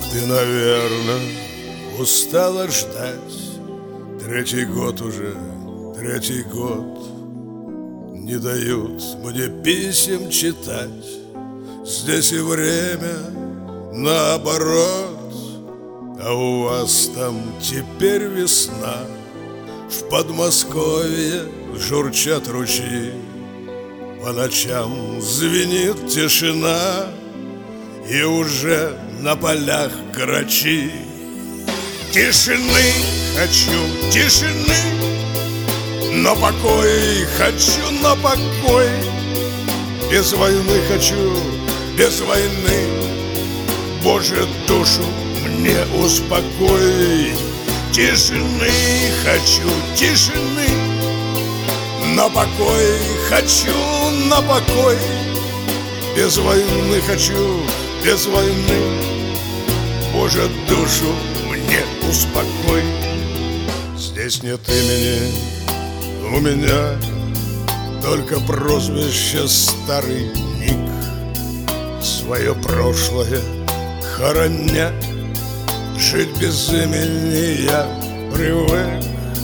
Ты, наверное, устала ждать. Третий год уже, третий год. Не дают мне писем читать. Здесь и время наоборот. А у вас там теперь весна. В Подмосковье журчат ручьи. По ночам звенит тишина. И уже на полях грачи. Тишины хочу, тишины, но покой хочу, но покой. Без войны хочу, без войны. Боже, душу мне успокой. Тишины хочу, тишины, но покой хочу, но покой. Без войны хочу, без войны. Боже, душу мне успокой. Здесь нет имени у меня, только прозвище старый ник. Свое прошлое хороня, жить без имени я привык.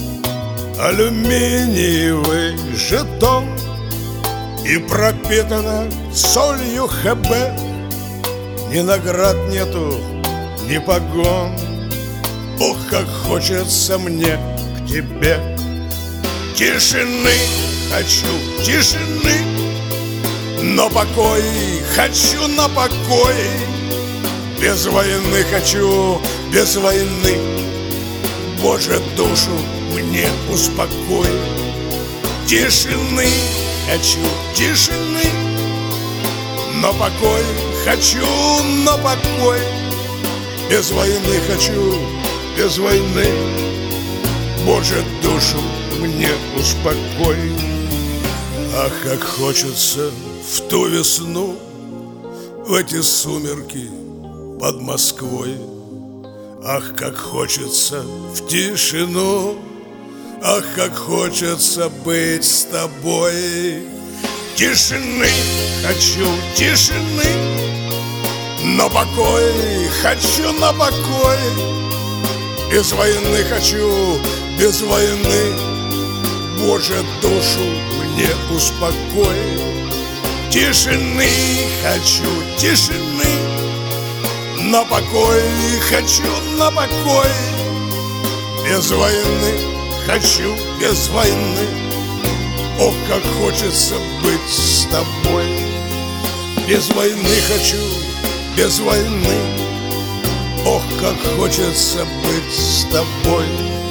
Алюминиевый жетон и пропитана солью ХБ. Ни наград нету, ни погон. Ох, как хочется мне к тебе. Тишины хочу, тишины, но покой хочу, на покой. Без войны хочу, без войны. Боже, душу мне успокой. Тишины хочу, тишины, но покой хочу, но покой. Без войны хочу, без войны. Боже, душу мне успокой. Ах, как хочется в ту весну, в эти сумерки под Москвой. Ах, как хочется в тишину. Ах, как хочется быть с тобой. Тишины хочу, тишины, но покой хочу, на покой. Без войны хочу, без войны. Боже, душу мне успокой. Тишины хочу, тишины, но покой хочу, на покой. Без войны хочу, без войны. Ох, как хочется быть с тобой. Без войны хочу, без войны. Ох, как хочется быть с тобой.